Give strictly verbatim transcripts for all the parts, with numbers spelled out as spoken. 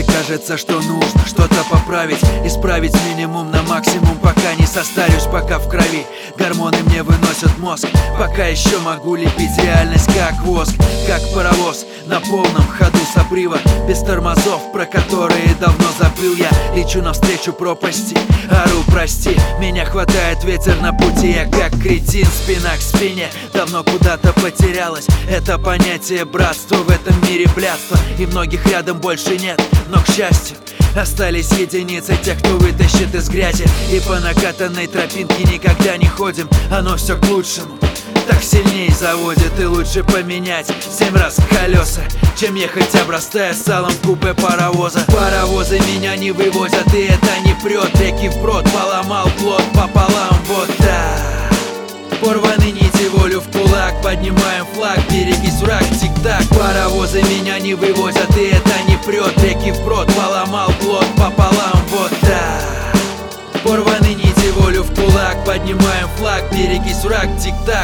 Мне кажется, что нужно что-то поправить, исправить минимум на максимум, пока не состарюсь, пока в крови гормоны мне выносят мозг. Пока еще могу лепить реальность как воск, как паровоз на полном ходу с обрыва, без тормозов, про которые давно забыл. Я лечу навстречу пропасти, ору, прости. Меня хватает ветер на пути, я как кретин, спина к спине давно куда-то потерялась. Это понятие братства, в этом мире блядства, и многих рядом больше нет. Но, к счастью, остались единицы тех, кто вытащит из грязи. И по накатанной тропинке никогда не ходим, оно все к лучшему. Так сильней заводит, и лучше поменять семь раз колеса, чем ехать, обрастая салом в купе паровоза. Паровозы меня не вывозят, и это не прет. Реки вброд, поломал плот пополам, вот так. Порваны нити, волю в кулак, поднимаем флаг, берегись, враг, тик-так. Паровозы меня не вывозят, и это не прет. Реки вброд, поломал плот пополам, вот так. Порваны нити, волю в кулак, поднимаем флаг, берегись, враг, тик-так.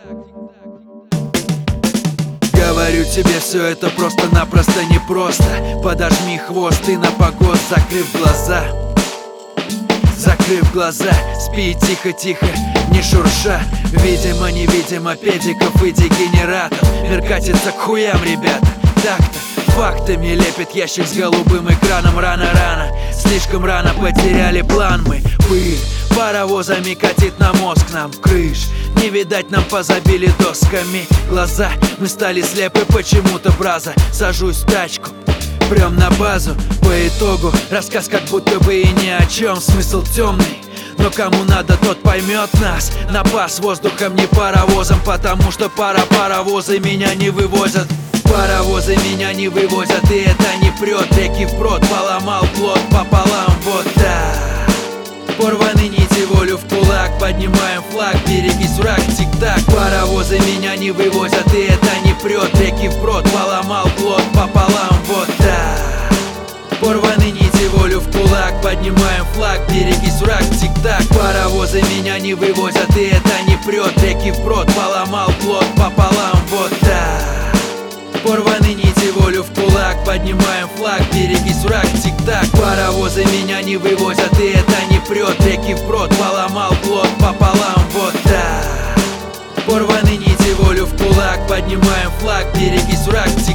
Говорю тебе, все это просто-напросто непросто. Подожми хвост и на погост, закрыв глаза. Закрыв глаза, спи тихо-тихо, не шурша. Видимо, невидимо, педиков и дегенератов. Мир катится к хуям, ребята, так-то. Фактами лепит ящик с голубым экраном. Рано-рано, слишком рано потеряли план мы. Пыль паровозами катит на мозг нам крыш. Не видать, нам позабили досками глаза. Мы стали слепы почему-то, браза. Сажусь в тачку, прям на базу. По итогу рассказ как будто бы и ни о чем. Смысл темный, но кому надо, тот поймет нас. Напас воздухом, не паровозом, потому что пара паровозы меня не вывозят. Паровозы меня не вывозят, и это не прет. Реки вброд, поломал плот пополам, вот так. Порваны нити, волю в кулак, поднимаем флаг, берегись, враг, тик-так. Паровозы меня не вывозят, и это не прет. Реки вброд, поломал плот пополам, вот так. Порваны нити, волю в кулак, поднимаем флаг, берегись, враг, тик-так. Паровозы меня не вывозят, и это не прет. Реки вброд, поломал плот пополам, вот так. Порваны нити, волю в кулак, поднимаем флаг, берегись, враг, тик-так. Паровозы меня не вывозят, и это не прет. Реки вброд, поломал плот пополам, вот так. Порваны нити, волю в кулак, поднимаем флаг, берегись, враг, тик-так.